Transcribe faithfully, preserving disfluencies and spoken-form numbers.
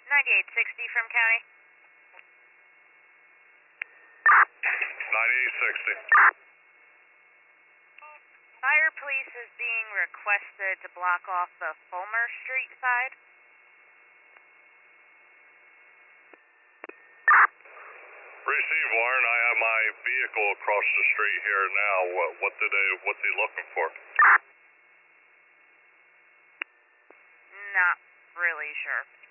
ninety-eight sixty from county. ninety-eight sixty. Fire police is being requested to block off the Fulmer Street side. Receive, Warren. I have my vehicle across the street here now. What, what did they, what's he looking for? Not really sure.